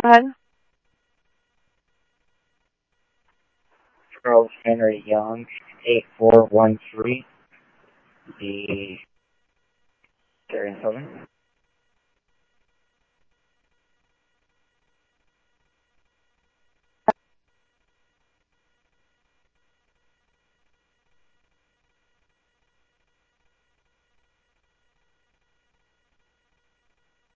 ahead. Charles Henry Young, 8413, the Syrian Southern.